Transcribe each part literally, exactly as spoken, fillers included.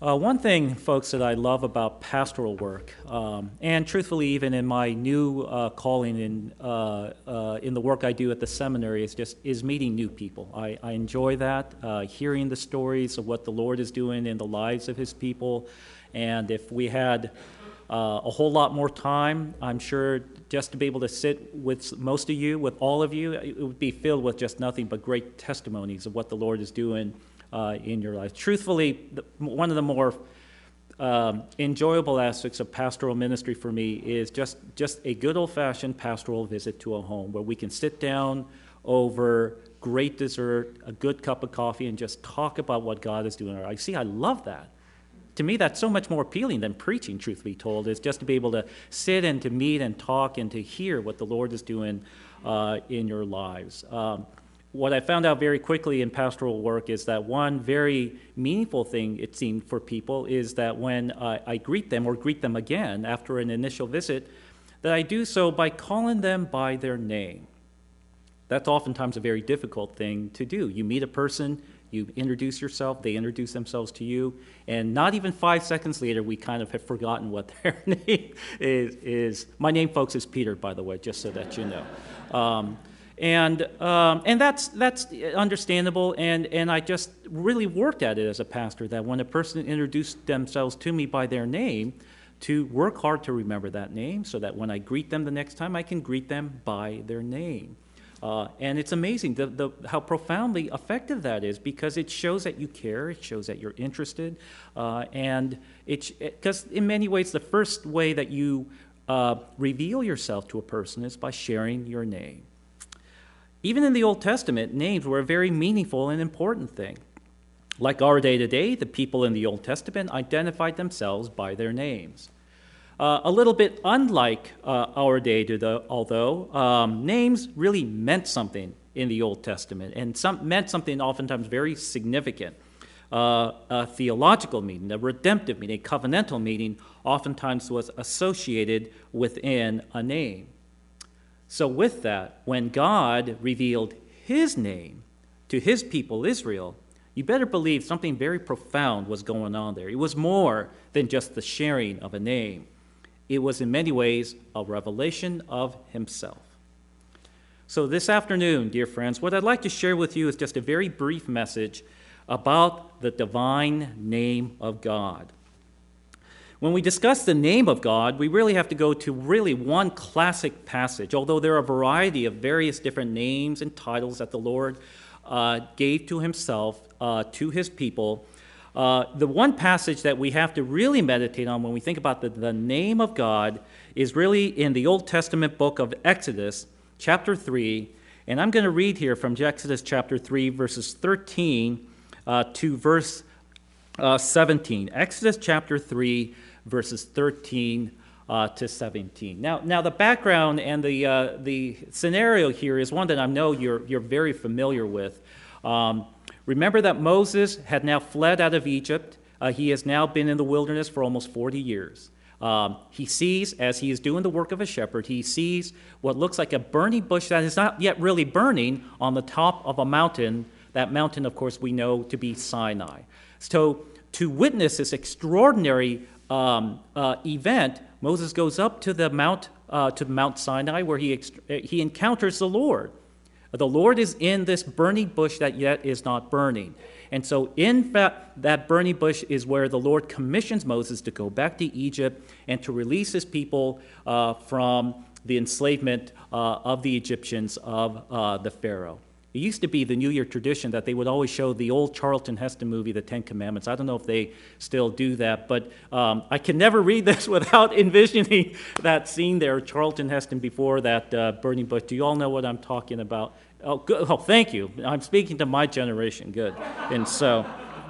Uh, one thing, folks, that I love about pastoral work, um, and truthfully, even in my new uh, calling in uh, uh, in the work I do at the seminary, is just is meeting new people. I, I enjoy that, uh, hearing the stories of what the Lord is doing in the lives of His people. And if we had uh, a whole lot more time, I'm sure just to be able to sit with most of you, with all of you, it would be filled with just nothing but great testimonies of what the Lord is doing Uh, in your life. Truthfully, the, one of the more um, enjoyable aspects of pastoral ministry for me is just, just a good old-fashioned pastoral visit to a home where we can sit down over great dessert, a good cup of coffee, and just talk about what God is doing in our life. See, I love that. To me, that's so much more appealing than preaching, truth be told, is just to be able to sit and to meet and talk and to hear what the Lord is doing uh, in your lives. Um, What I found out very quickly in pastoral work is that one very meaningful thing, it seemed, for people is that when uh, I greet them or greet them again after an initial visit, that I do so by calling them by their name. That's oftentimes a very difficult thing to do. You meet a person, you introduce yourself, they introduce themselves to you, and not even five seconds later, we kind of have forgotten what their name is. is. My name, folks, is Peter, by the way, just so that you know. Um, And um, and that's that's understandable, and, and I just really worked at it as a pastor, that when a person introduced themselves to me by their name, to work hard to remember that name so that when I greet them the next time, I can greet them by their name. Uh, and it's amazing the, the, how profoundly effective that is, because it shows that you care, it shows that you're interested, uh, and it's because in many ways the first way that you uh, reveal yourself to a person is by sharing your name. Even in the Old Testament, names were a very meaningful and important thing. Like our day today, the people in the Old Testament identified themselves by their names. Uh, a little bit unlike uh, our day today, although, um, names really meant something in the Old Testament, and some, meant something oftentimes very significant. Uh, a theological meaning, a redemptive meaning, a covenantal meaning, oftentimes was associated within a name. So with that, when God revealed His name to His people, Israel, you better believe something very profound was going on there. It was more than just the sharing of a name. It was in many ways a revelation of Himself. So this afternoon, dear friends, what I'd like to share with you is just a very brief message about the divine name of God. When we discuss the name of God, we really have to go to really one classic passage, although there are a variety of various different names and titles that the Lord uh, gave to Himself, uh, to His people. Uh, the one passage that we have to really meditate on when we think about the, the name of God is really in the Old Testament book of Exodus, chapter three. And I'm going to read here from Exodus chapter three, verses thirteen uh, to verse uh, seventeen. Exodus chapter three, verses thirteen uh, to seventeen. Now, now the background and the uh, the scenario here is one that I know you're you're very familiar with. Um, remember that Moses had now fled out of Egypt. Uh, he has now been in the wilderness for almost forty years. Um, he sees, as he is doing the work of a shepherd, he sees what looks like a burning bush that is not yet really burning on the top of a mountain. That mountain, of course, we know to be Sinai. So to witness this extraordinary Um, uh, event, Moses goes up to the Mount uh, to Mount Sinai, where he ext- he encounters the Lord. The Lord is in this burning bush that yet is not burning, and so in fact, that burning bush is where the Lord commissions Moses to go back to Egypt and to release His people uh, from the enslavement uh, of the Egyptians, of uh, the Pharaoh. It used to be the New Year tradition that they would always show the old Charlton Heston movie, The Ten Commandments. I don't know if they still do that, but um, I can never read this without envisioning that scene there, Charlton Heston before that uh, burning bush. Do you all know what I'm talking about? Oh, good. Oh, thank you. I'm speaking to my generation. Good. And so,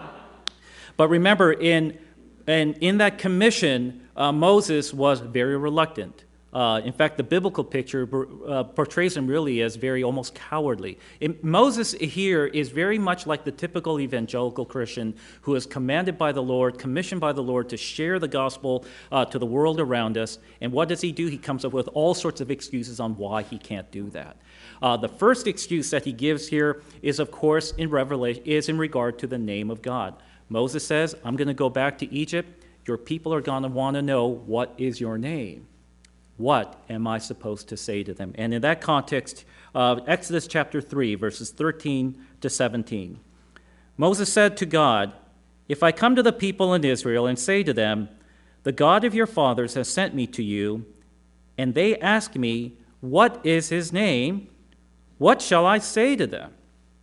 but remember, in in, in that commission, uh, Moses was very reluctant. Uh, in fact, the biblical picture uh, portrays him really as very almost cowardly. It, Moses here is very much like the typical evangelical Christian who is commanded by the Lord, commissioned by the Lord to share the gospel uh, to the world around us. And what does he do? He comes up with all sorts of excuses on why he can't do that. Uh, the first excuse that he gives here is, of course, in Revelation, is in regard to the name of God. Moses says, I'm going to go back to Egypt. Your people are going to want to know, what is your name? What am I supposed to say to them? And in that context, uh, Exodus chapter three, verses thirteen to seventeen. Moses said to God, if I come to the people in Israel and say to them, the God of your fathers has sent me to you, and they ask me, what is his name? What shall I say to them?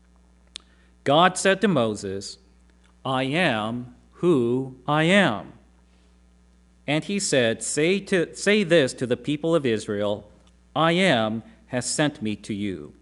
God said to Moses, I am who I am. And he said, say, to, say this to the people of Israel, I am has sent me to you.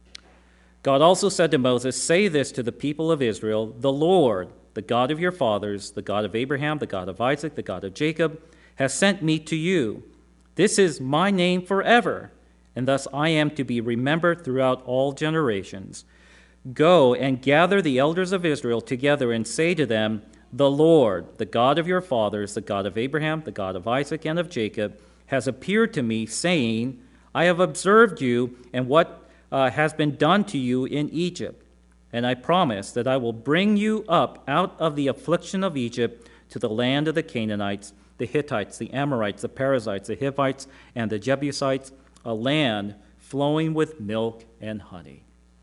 God also said to Moses, say this to the people of Israel, the Lord, the God of your fathers, the God of Abraham, the God of Isaac, the God of Jacob, has sent me to you. This is my name forever, and thus I am to be remembered throughout all generations. Go and gather the elders of Israel together and say to them, the Lord, the God of your fathers, the God of Abraham, the God of Isaac, and of Jacob, has appeared to me, saying, I have observed you and what uh, has been done to you in Egypt. And I promise that I will bring you up out of the affliction of Egypt to the land of the Canaanites, the Hittites, the Amorites, the Perizzites, the Hivites, and the Jebusites, a land flowing with milk and honey.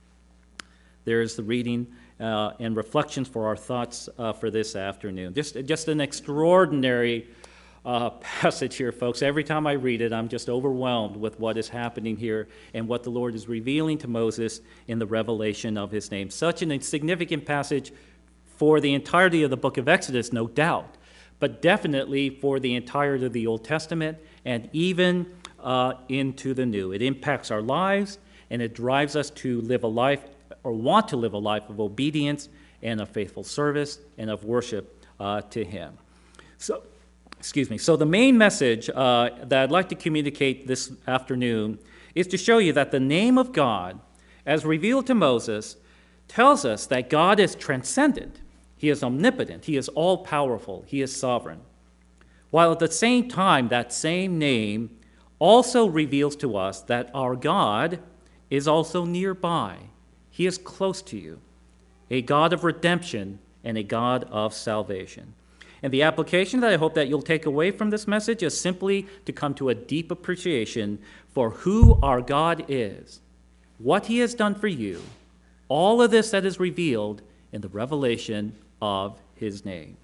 There is the reading uh, and reflections for our thoughts uh, for this afternoon. Just, just an extraordinary uh, passage here, folks. Every time I read it, I'm just overwhelmed with what is happening here and what the Lord is revealing to Moses in the revelation of his name. Such an significant passage for the entirety of the book of Exodus, no doubt, but definitely for the entirety of the Old Testament and even uh, into the New. It impacts our lives, and it drives us to live a life, or want to live a life of obedience and of faithful service and of worship uh, to him. So, excuse me. So the main message uh, that I'd like to communicate this afternoon is to show you that the name of God, as revealed to Moses, tells us that God is transcendent. He is omnipotent. He is all-powerful. He is sovereign. While at the same time, that same name also reveals to us that our God is also nearby. He is close to you, a God of redemption and a God of salvation. And the application that I hope that you'll take away from this message is simply to come to a deep appreciation for who our God is, what he has done for you, all of this that is revealed in the revelation of his name.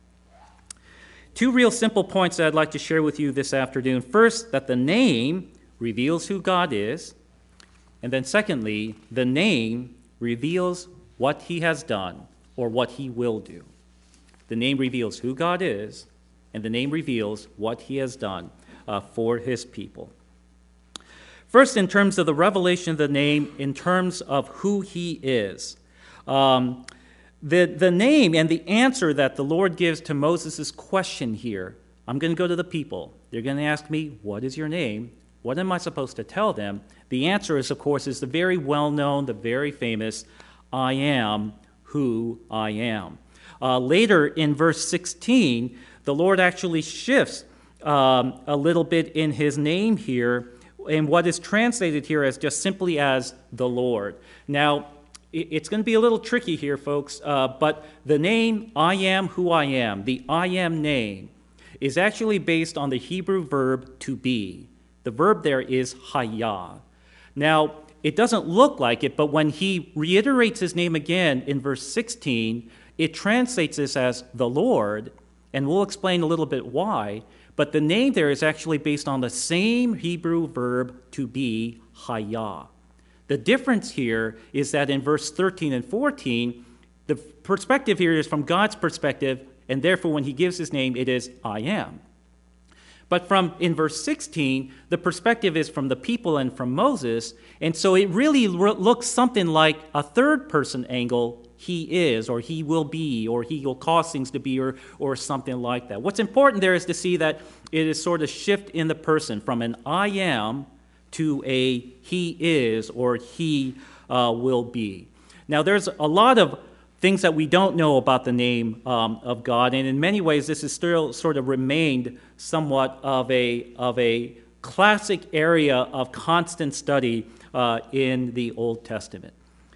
Two real simple points that I'd like to share with you this afternoon. First, that the name reveals who God is. And then secondly, the name reveals what he has done or what he will do. The name reveals who God is, and the name reveals what he has done uh, for his people. First, in terms of the revelation of the name, in terms of who he is. Um, the, the name and the answer that the Lord gives to Moses' question here, I'm going to go to the people. They're going to ask me, what is your name? What am I supposed to tell them? The answer is, of course, is the very well-known, the very famous, I am who I am. Uh, later in verse sixteen, the Lord actually shifts um, a little bit in his name here, and what is translated here as just simply as the Lord. Now, it, it's going to be a little tricky here, folks, uh, but the name I am who I am, the I am name, is actually based on the Hebrew verb to be. The verb there is hayah. Now, it doesn't look like it, but when he reiterates his name again in verse sixteen, it translates this as the Lord, and we'll explain a little bit why, but the name there is actually based on the same Hebrew verb to be, hayah. The difference here is that in verse thirteen and fourteen, the perspective here is from God's perspective, and therefore when he gives his name, it is I am. But from in verse sixteen, the perspective is from the people and from Moses, and so it really re- looks something like a third-person angle, he is, or he will be, or he will cause things to be, or, or something like that. What's important there is to see that it is sort of shift in the person from an I am to a he is, or he uh, will be. Now, there's a lot of things that we don't know about the name um, of God, and in many ways this has still sort of remained somewhat of a, of a classic area of constant study uh, in the Old Testament.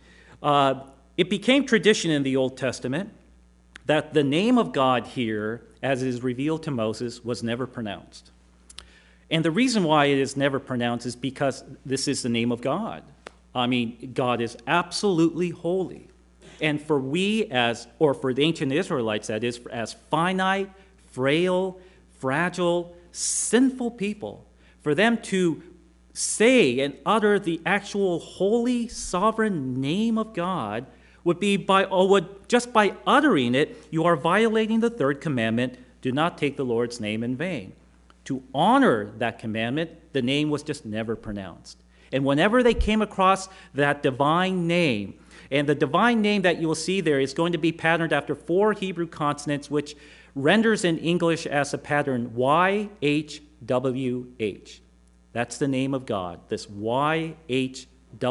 Uh, it became tradition in the Old Testament that the name of God here, as it is revealed to Moses, was never pronounced. And the reason why it is never pronounced is because this is the name of God. I mean, God is absolutely holy. And for we as, or for the ancient Israelites, that is, as finite, frail, fragile, sinful people, for them to say and utter the actual holy, sovereign name of God would be by, or would, just by uttering it, you are violating the third commandment, do not take the Lord's name in vain. To honor that commandment, the name was just never pronounced. And whenever they came across that divine name, and the divine name that you will see there is going to be patterned after four Hebrew consonants, which renders in English as a pattern Y H W H. That's the name of God, this Y H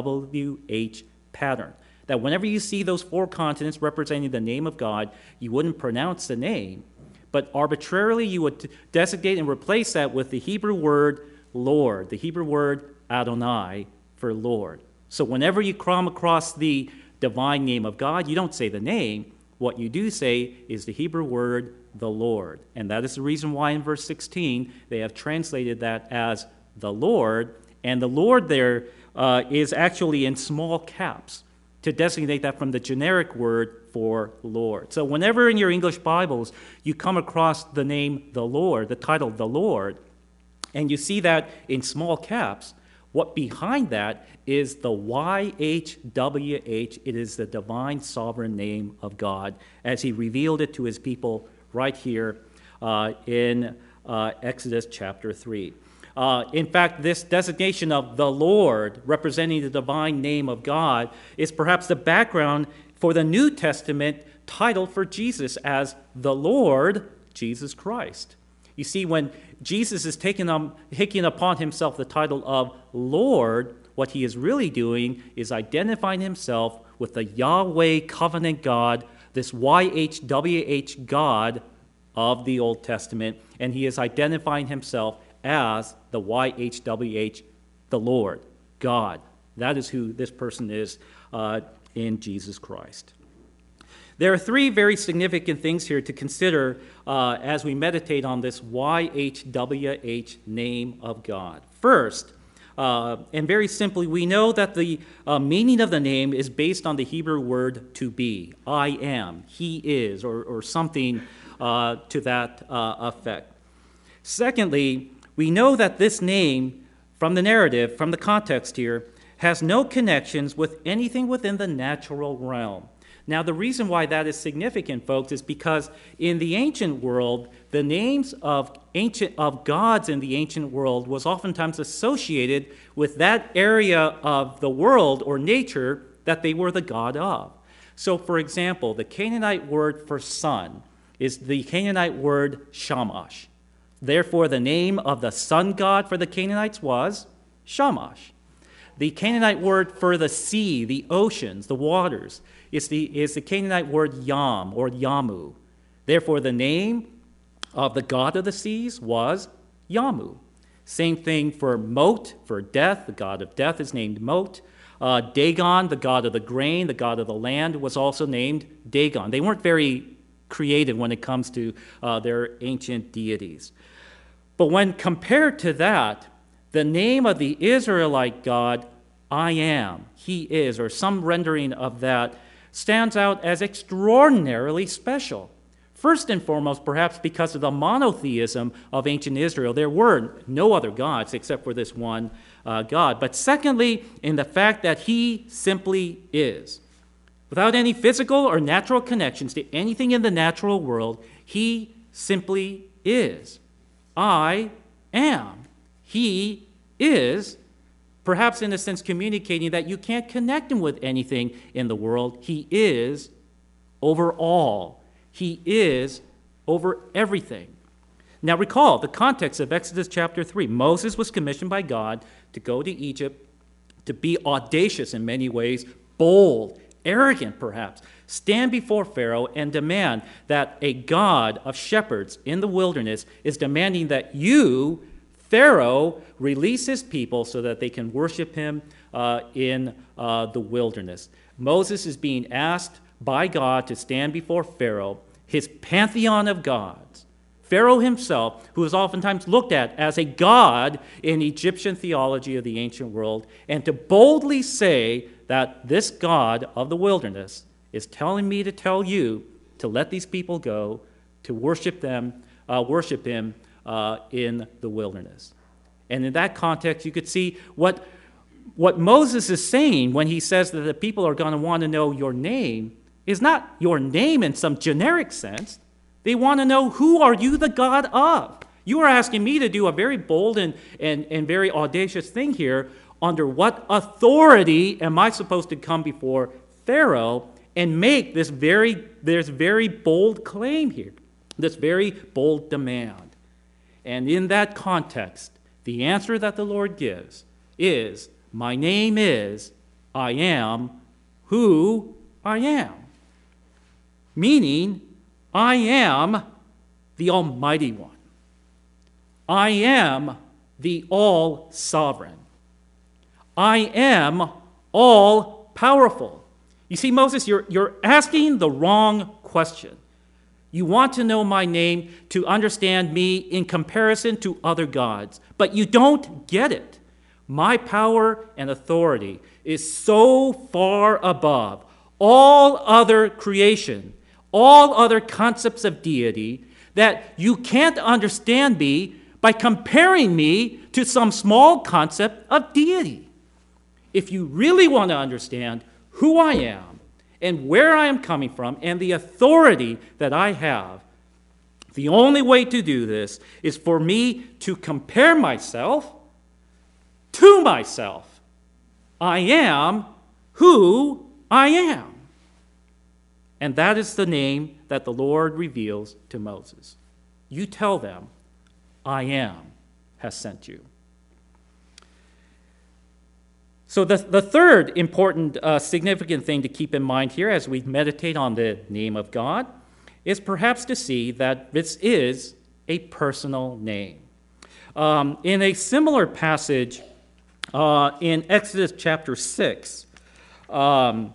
W H pattern. That whenever you see those four consonants representing the name of God, you wouldn't pronounce the name, but arbitrarily you would designate and replace that with the Hebrew word Lord, the Hebrew word Adonai for Lord. So whenever you come across the divine name of God, you don't say the name. What you do say is the Hebrew word the Lord. And that is the reason why in verse sixteen they have translated that as the Lord. And the Lord there uh, is actually in small caps to designate that from the generic word for Lord. So whenever in your English Bibles you come across the name the Lord, the title the Lord, and you see that in small caps, what behind that is the Y H W H. It is the divine sovereign name of God as he revealed it to his people right here uh, in uh, Exodus chapter three. Uh, in fact, this designation of the Lord, representing the divine name of God, is perhaps the background for the New Testament title for Jesus as the Lord Jesus Christ. You see, when Jesus is taking, um, taking upon himself the title of Lord, what he is really doing is identifying himself with the Yahweh covenant God, this Y H W H God of the Old Testament, and he is identifying himself as the Y H W H, the Lord, God. That is who this person is uh, in Jesus Christ. There are three very significant things here to consider uh, as we meditate on this Y H W H name of God. First, uh, and very simply, we know that the uh, meaning of the name is based on the Hebrew word to be. I am, he is, or, or something uh, to that uh, effect. Secondly, we know that this name, from the narrative, from the context here, has no connections with anything within the natural realm. Now, the reason why that is significant, folks, is because in the ancient world, the names of ancient of gods in the ancient world was oftentimes associated with that area of the world or nature that they were the god of. So, for example, the Canaanite word for sun is the Canaanite word Shamash. Therefore, the name of the sun god for the Canaanites was Shamash. The Canaanite word for the sea, the oceans, the waters, is the, is the Canaanite word Yam or Yamu. Therefore, the name of the god of the seas was Yamu. Same thing for Mot, for death. The god of death is named Mot. Uh, Dagon, the god of the grain, the god of the land, was also named Dagon. They weren't very creative when it comes to uh, their ancient deities. But when compared to that, the name of the Israelite God, I am, he is, or some rendering of that, stands out as extraordinarily special. First and foremost, perhaps because of the monotheism of ancient Israel. There were no other gods except for this one uh, God. But secondly, in the fact that he simply is. Without any physical or natural connections to anything in the natural world, he simply is. I am. He is, perhaps in a sense communicating that you can't connect him with anything in the world. He is over all. He is over everything. Now recall the context of Exodus chapter three. Moses was commissioned by God to go to Egypt, to be audacious in many ways, bold, arrogant perhaps, stand before Pharaoh and demand that a God of shepherds in the wilderness is demanding that you, Pharaoh, release his people so that they can worship him uh, in uh, the wilderness. Moses is being asked by God to stand before Pharaoh, his pantheon of gods. Pharaoh himself, who is oftentimes looked at as a god in Egyptian theology of the ancient world, and to boldly say that this God of the wilderness is telling me to tell you to let these people go, to worship them, uh, worship him uh, in the wilderness. And in that context, you could see what, what Moses is saying when he says that the people are going to want to know your name is not your name in some generic sense. They want to know, who are you the God of? You are asking me to do a very bold and, and, and very audacious thing here. Under what authority am I supposed to come before Pharaoh and make this very, this very bold claim here, this very bold demand? And in that context, the answer that the Lord gives is, my name is, I am who I am. Meaning, I am the Almighty One. I am the all-sovereign. I am all-powerful. You see, Moses, you're, you're asking the wrong question. You want to know my name to understand me in comparison to other gods, but you don't get it. My power and authority is so far above all other creation, all other concepts of deity, that you can't understand me by comparing me to some small concept of deity. If you really want to understand who I am and where I am coming from and the authority that I have, the only way to do this is for me to compare myself to myself. I am who I am. And that is the name that the Lord reveals to Moses. You tell them, I am has sent you. So the, the third important, uh, significant thing to keep in mind here as we meditate on the name of God is perhaps to see that this is a personal name. Um, in a similar passage uh, in Exodus chapter six, um,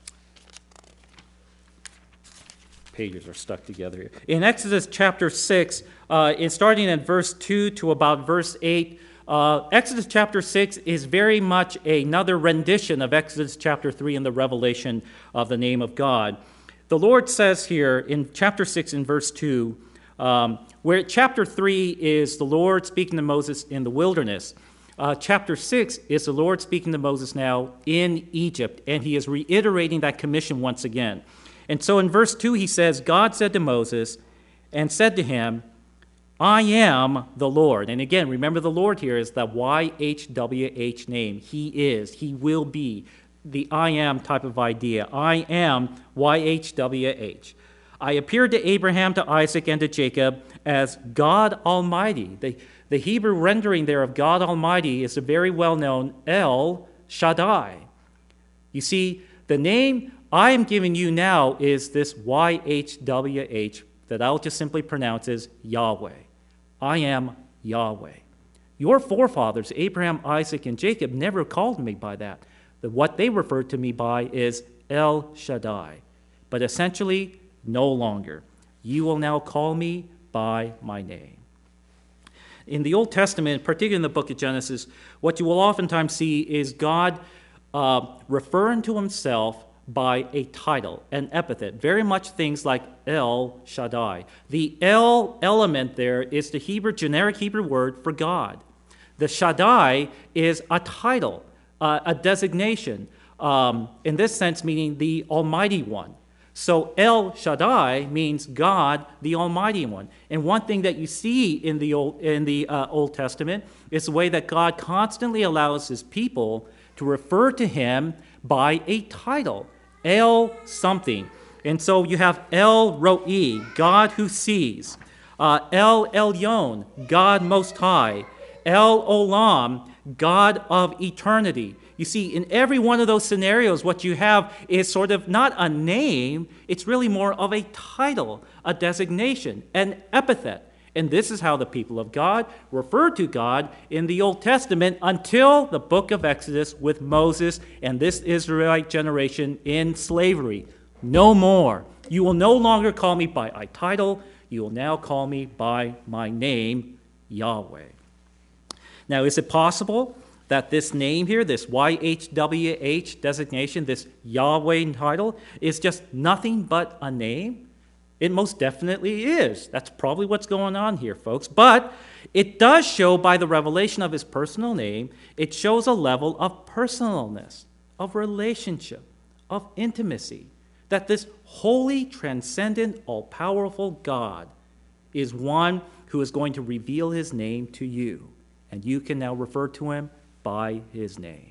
pages are stuck together here. In Exodus chapter six, uh, in starting at verse two to about verse eight, uh, Exodus chapter six is very much another rendition of Exodus chapter three in the revelation of the name of God. The Lord says here in chapter six in verse two, um, where chapter three is the Lord speaking to Moses in the wilderness. Uh, chapter six is the Lord speaking to Moses now in Egypt, and he is reiterating that commission once again. And so in verse two, he says, God said to Moses and said to him, I am the Lord. And again, remember the Lord here is the Y H W H name. He is, he will be, the I am type of idea. I am Y H W H. I appeared to Abraham, to Isaac, and to Jacob as God Almighty. The, the Hebrew rendering there of God Almighty is a very well-known El Shaddai. You see, the name I am giving you now is this Y H W H that I'll just simply pronounce as Yahweh. I am Yahweh. Your forefathers, Abraham, Isaac, and Jacob, never called me by that. The, what they referred to me by is El Shaddai. But essentially, no longer. You will now call me by my name. In the Old Testament, particularly in the book of Genesis, what you will oftentimes see is God uh, referring to himself by a title, an epithet, very much things like El Shaddai. The El element there is the Hebrew, generic Hebrew word for God. The Shaddai is a title, uh, a designation, um, in this sense meaning the Almighty One. So El Shaddai means God, the Almighty One. And one thing that you see in the Old, in the, uh, Old Testament is the way that God constantly allows his people to refer to him by a title. El something. And so you have El Roi, God who sees. Uh, El Elyon, God Most High. El Olam, God of eternity. You see, in every one of those scenarios, what you have is sort of not a name, it's really more of a title, a designation, an epithet. And this is how the people of God referred to God in the Old Testament until the book of Exodus with Moses and this Israelite generation in slavery. No more. You will no longer call me by a title. You will now call me by my name, Yahweh. Now, is it possible that this name here, this Y H W H designation, this Yahweh title, is just nothing but a name? It most definitely is. That's probably what's going on here, folks. But it does show by the revelation of his personal name, it shows a level of personalness, of relationship, of intimacy, that this holy, transcendent, all-powerful God is one who is going to reveal his name to you. And you can now refer to him by his name.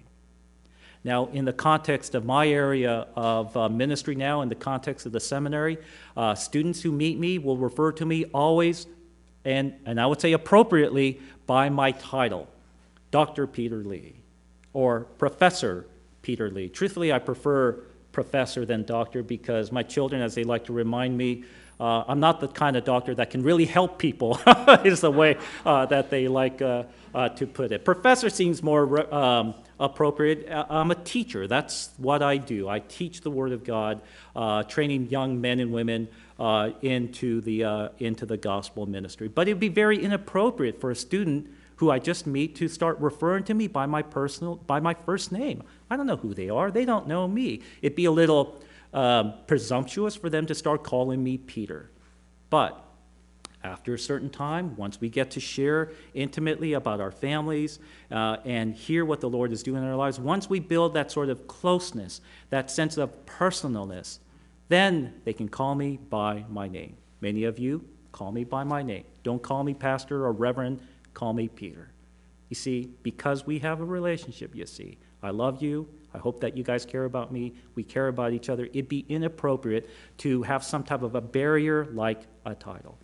Now, in the context of my area of uh, ministry now, in the context of the seminary, uh, students who meet me will refer to me always, and, and I would say appropriately, by my title, Doctor Peter Lee, or Professor Peter Lee. Truthfully, I prefer professor than doctor because my children, as they like to remind me, uh, I'm not the kind of doctor that can really help people, is the way uh, that they like uh, uh, to put it. Professor seems more um, appropriate. I'm a teacher. That's what I do. I teach the Word of God, uh, training young men and women uh, into the uh, into the gospel ministry. But it would be very inappropriate for a student who I just meet to start referring to me by my personal, by my first name. I don't know who they are. They don't know me. It'd be a little um, presumptuous for them to start calling me Peter. But after a certain time, once we get to share intimately about our families uh, and hear what the Lord is doing in our lives, once we build that sort of closeness, that sense of personalness, then they can call me by my name. Many of you call me by my name. Don't call me pastor or reverend. Call me Peter. You see, because we have a relationship, you see. I love you. I hope that you guys care about me. We care about each other. It'd be inappropriate to have some type of a barrier like a title.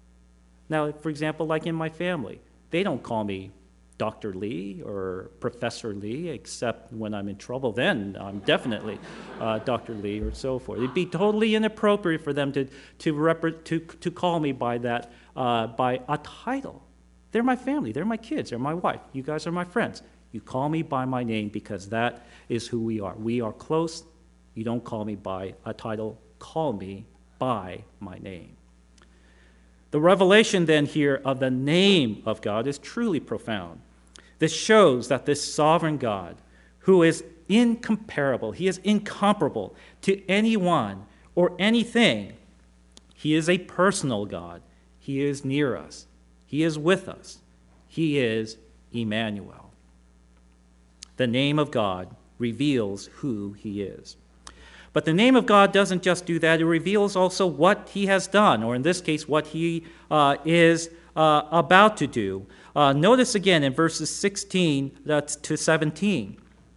Now, for example, like in my family, they don't call me Doctor Lee or Professor Lee, except when I'm in trouble. Then I'm definitely uh, Doctor Lee or so forth. It'd be totally inappropriate for them to to rep- to, to call me by that uh, by a title. They're my family. They're my kids. They're my wife. You guys are my friends. You call me by my name because that is who we are. We are close. You don't call me by a title. Call me by my name. The revelation then here of the name of God is truly profound. This shows that this sovereign God, who is incomparable, he is incomparable to anyone or anything, he is a personal God. He is near us. He is with us. He is Emmanuel. The name of God reveals who he is. But the name of God doesn't just do that. It reveals also what he has done, or in this case, what he uh, is uh, about to do. Uh, notice again in verses sixteen to seventeen.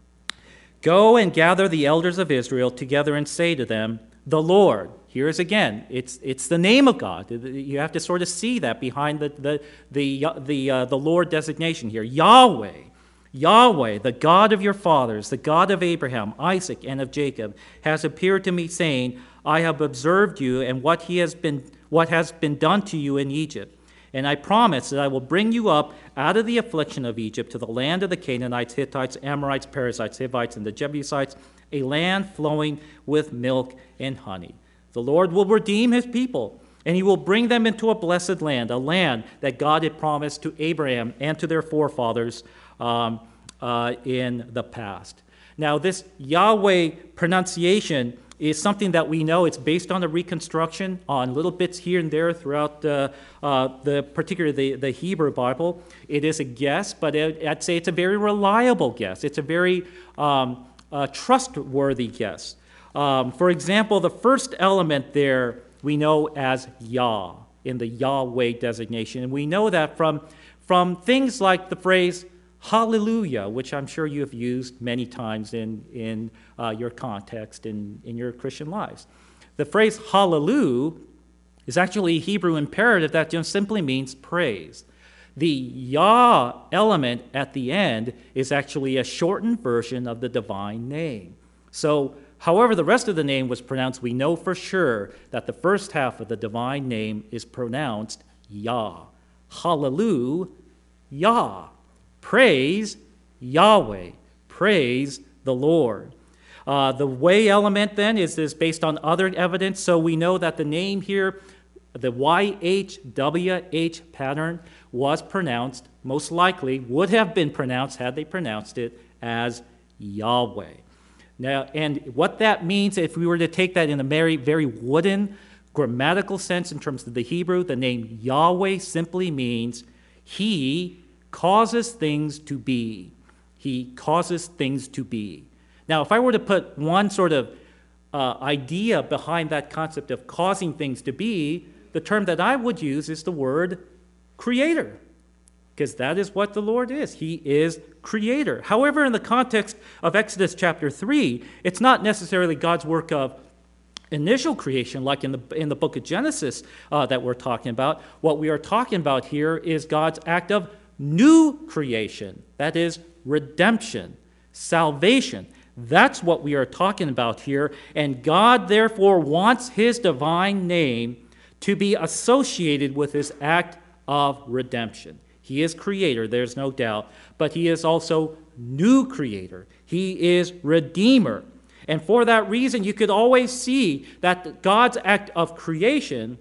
Go and gather the elders of Israel together and say to them, the Lord. Here is again, it's it's the name of God. You have to sort of see that behind the the the the, uh, the Lord designation here. Yahweh, Yahweh, the God of your fathers, the God of Abraham, Isaac, and of Jacob, has appeared to me, saying, I have observed you and what he has been what has been done to you in Egypt. And I promise that I will bring you up out of the affliction of Egypt to the land of the Canaanites, Hittites, Amorites, Perizzites, Hivites, and the Jebusites, a land flowing with milk and honey. The Lord will redeem his people, and he will bring them into a blessed land, a land that God had promised to Abraham and to their forefathers um, uh, in the past. Now, this Yahweh pronunciation is something that we know. It's based on a reconstruction on little bits here and there throughout uh, uh, the particularly the, the Hebrew Bible. It is a guess, but it, I'd say it's a very reliable guess. It's a very um, uh, trustworthy guess. Um, for example, the first element there we know as Yah in the Yahweh designation. And we know that from, from things like the phrase hallelujah, which I'm sure you have used many times in, in uh, your context in, in your Christian lives. The phrase hallelujah is actually a Hebrew imperative that just simply means praise. The Yah element at the end is actually a shortened version of the divine name. So however the rest of the name was pronounced, we know for sure that the first half of the divine name is pronounced Yah. Hallelujah. Praise Yahweh. Praise the Lord. Uh, the way element then is, is based on other evidence, so we know that the name here, the Y H W H pattern, was pronounced, most likely would have been pronounced, had they pronounced it, as Yahweh. Now, and what that means, if we were to take that in a very, very wooden grammatical sense in terms of the Hebrew, the name Yahweh simply means He causes things to be. He causes things to be. Now, if I were to put one sort of uh, idea behind that concept of causing things to be, the term that I would use is the word creator, because that is what the Lord is. He is creator. However, in the context of Exodus chapter three, it's not necessarily God's work of initial creation, like in the in the book of Genesis uh, that we're talking about. What we are talking about here is God's act of new creation, that is redemption, salvation. That's what we are talking about here, and God therefore wants His divine name to be associated with His act of redemption. He is creator, there's no doubt, but He is also new creator. He is redeemer. And for that reason, you could always see that God's act of creation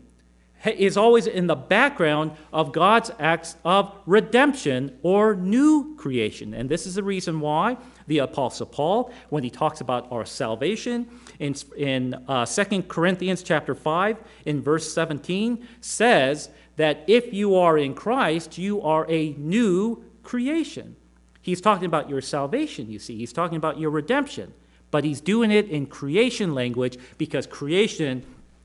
is always in the background of God's acts of redemption or new creation. And this is the reason why the Apostle Paul, when he talks about our salvation in, in uh, Second Corinthians chapter five, in verse seventeen, says that if you are in Christ, you are a new creation. He's talking about your salvation, you see. He's talking about your redemption. But he's doing it in creation language because creation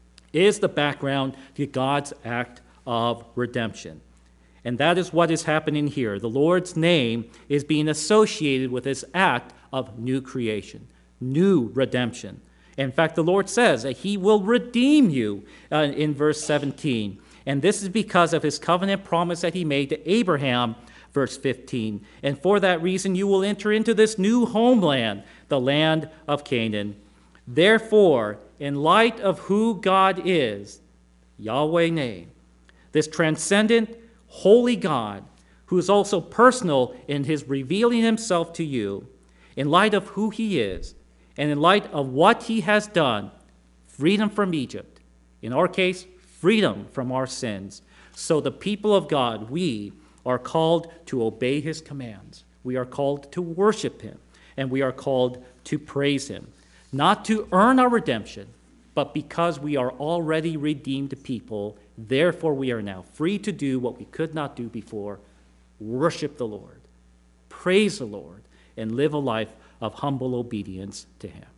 is the background to God's act of redemption. And that is what is happening here. The Lord's name is being associated with this act of new creation, new redemption. In fact, the Lord says that He will redeem you uh, in verse seventeen. And this is because of His covenant promise that He made to Abraham, verse fifteen. And for that reason, you will enter into this new homeland, the land of Canaan. Therefore, in light of who God is, Yahweh name, this transcendent, holy God, who is also personal in His revealing Himself to you, in light of who He is, and in light of what He has done, freedom from Egypt, in our case, freedom from our sins. So the people of God, we are called to obey His commands. We are called to worship Him, and we are called to praise Him. Not to earn our redemption, but because we are already redeemed people, therefore we are now free to do what we could not do before, worship the Lord, praise the Lord, and live a life of humble obedience to Him.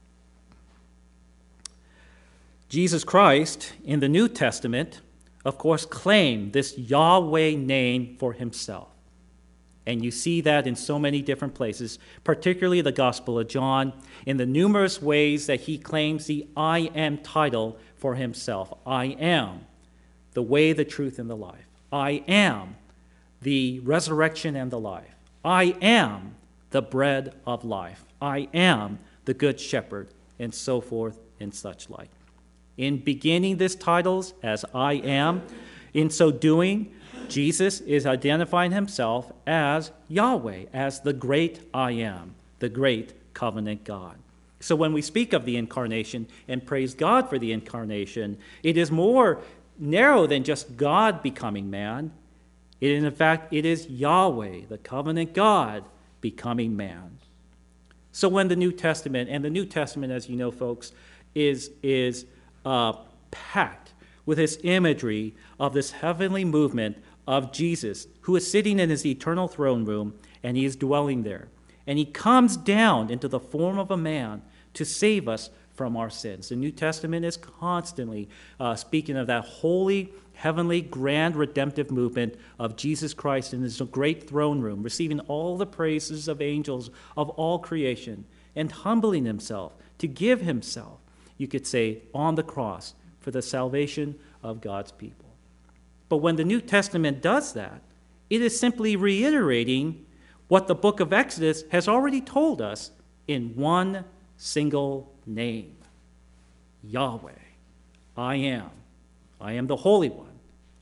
Jesus Christ, in the New Testament, of course, claimed this Yahweh name for Himself. And you see that in so many different places, particularly the Gospel of John, in the numerous ways that He claims the I Am title for Himself. I am the way, the truth, and the life. I am the resurrection and the life. I am the bread of life. I am the good shepherd, and so forth and such like. In beginning these titles as I am, in so doing, Jesus is identifying Himself as Yahweh, as the great I am, the great covenant God. So when we speak of the incarnation and praise God for the incarnation, it is more narrow than just God becoming man. It is, in fact, it is Yahweh, the covenant God, becoming man. So when the New Testament, and the New Testament, as you know, folks, is, is uh, packed with this imagery of this heavenly movement of Jesus, who is sitting in His eternal throne room, and He is dwelling there. And He comes down into the form of a man to save us from our sins. The New Testament is constantly uh, speaking of that holy, heavenly, grand, redemptive movement of Jesus Christ in His great throne room, receiving all the praises of angels of all creation, and humbling Himself to give Himself, you could say, on the cross for the salvation of God's people. But when the New Testament does that, it is simply reiterating what the book of Exodus has already told us in one single name. Yahweh. I am. I am the Holy One.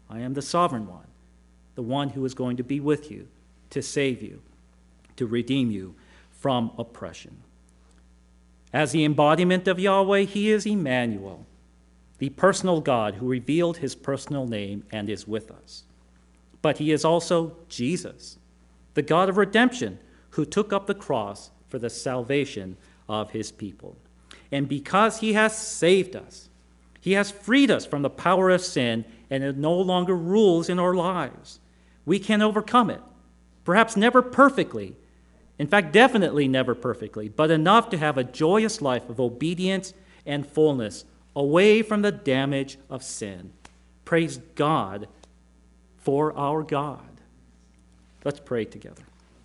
I am the sovereign one, the one who is going to be with you, to save you, to redeem you from oppression. As the embodiment of Yahweh, he is Emmanuel, the personal God who revealed his personal name and is with us. But he is also Jesus, the God of redemption, who took up the cross for the salvation of his people. And because he has saved us, he has freed us from the power of sin, and it no longer rules in our lives. We can overcome it, perhaps never perfectly, in fact, definitely never perfectly, but enough to have a joyous life of obedience and fullness away from the damage of sin. Praise God for our God. Let's pray together.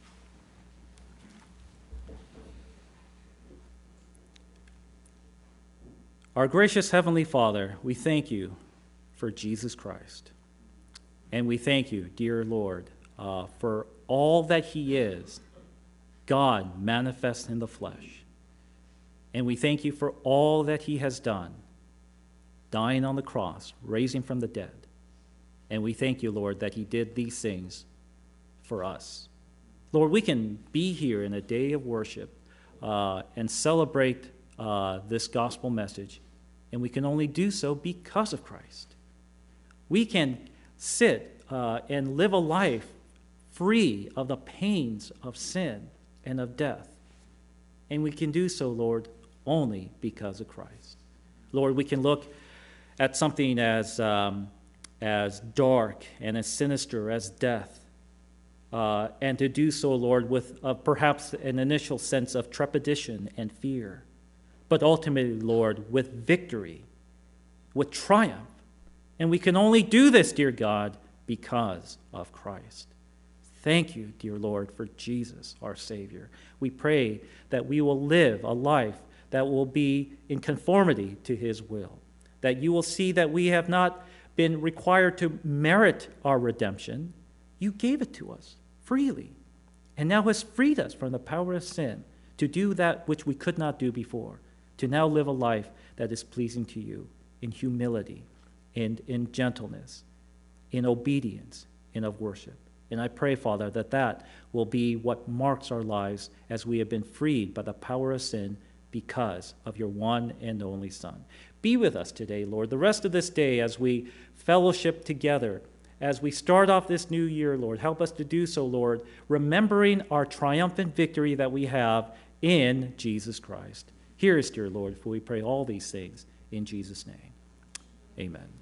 Our gracious Heavenly Father, we thank you for Jesus Christ. And we thank you, dear Lord, uh, for all that he is, God manifest in the flesh. And we thank you for all that he has done, dying on the cross, raising from the dead. And we thank you, Lord, that he did these things for us. Lord, we can be here in a day of worship uh, and celebrate uh, this gospel message, and we can only do so because of Christ. We can sit uh, and live a life free of the pains of sin and of death. And we can do so, Lord, only because of Christ. Lord, we can look at something as, um, as dark and as sinister as death, uh, and to do so, Lord, with uh, perhaps an initial sense of trepidation and fear, but ultimately, Lord, with victory, with triumph. And we can only do this, dear God, because of Christ. Thank you, dear Lord, for Jesus, our Savior. We pray that we will live a life that will be in conformity to his will, that you will see that we have not been required to merit our redemption. You gave it to us freely, and now has freed us from the power of sin to do that which we could not do before, to now live a life that is pleasing to you in humility and in gentleness, in obedience, and of worship. And I pray, Father, that that will be what marks our lives as we have been freed by the power of sin because of your one and only Son. Be with us today, Lord, the rest of this day as we fellowship together, as we start off this new year, Lord. Help us to do so, Lord, remembering our triumphant victory that we have in Jesus Christ. Hear us, dear Lord, for we pray all these things in Jesus' name. Amen.